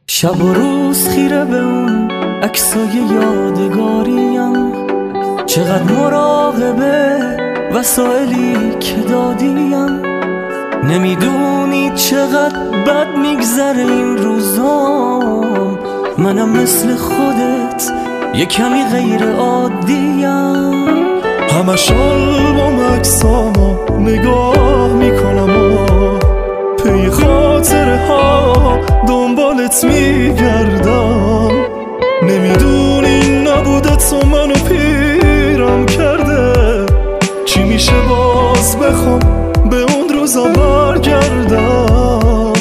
شب و روز خیره به اون عکسای یادگاریم، چقدر مراقبه وسایلی که دادیم. نمیدونی چقدر بد میگذره این روزام، منم مثل خودت یه کمی غیر عادیم. همش آلبوم عکسامو نگاه میکنم و پی خاطره ها دنبالت میگردم. نمیدونی نبوده تو منو پیرم کرده، چی میشه باز بخوام به اون روزا برگردم.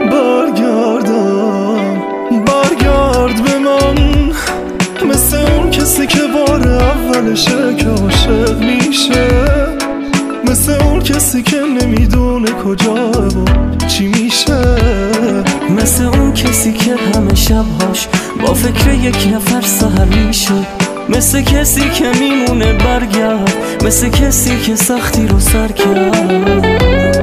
برگرد به من، مثل اون کسی که بار اولشه که عاشق میشه، مثل اون کسی که نمیدونه کجاه و چی میشه، مثل اون کسی که همه شبهاش با فکر یک نفر سحر میشه، مثل کسی که میمونه برگرد، مثل کسی که سختی رو سر کرد.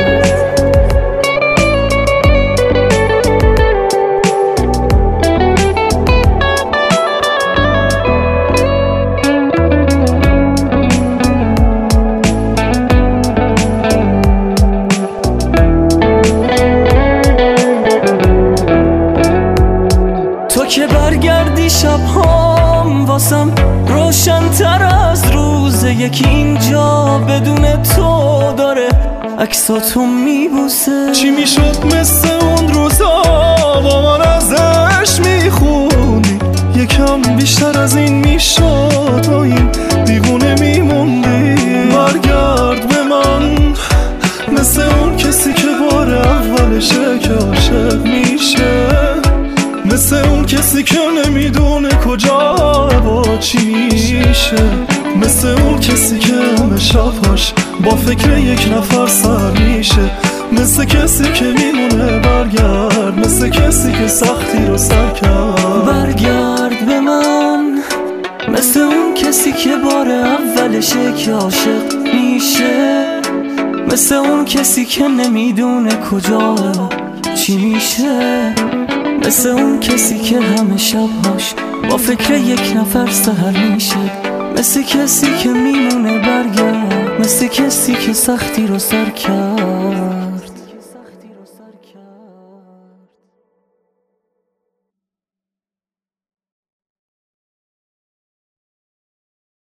تو که برگردی شبهام واسم روشن‌تر از روز یکی اینجا بدون تو داره عکساتو میبوسه. چی میشد مثل اون روزا با من ازش میخوندی، یکم بیشتر از این میشد با این دیوونه میموندی. برگرد به من، مثل اون کسی که بار اولشه که عاشق میشه، مثل اون کسی که نمیدونه کجا با چی میشه، مثل اون کسی که همه شبهاش با فکر یک نفر سر میشه، مثل کسی که میمونه برگرد، مثل کسی که سختی رو سر کرد. برگرد به من، مثل اون کسی که بار اولشه که عاشق میشه، مثل اون کسی که نمیدونه کجا چی میشه، مثل اون کسی که همه شبهاش با فکر یک نفر سحر میشه، مثل کسی که میمونه برگرد، مثل کسی که سختی رو سر کرد.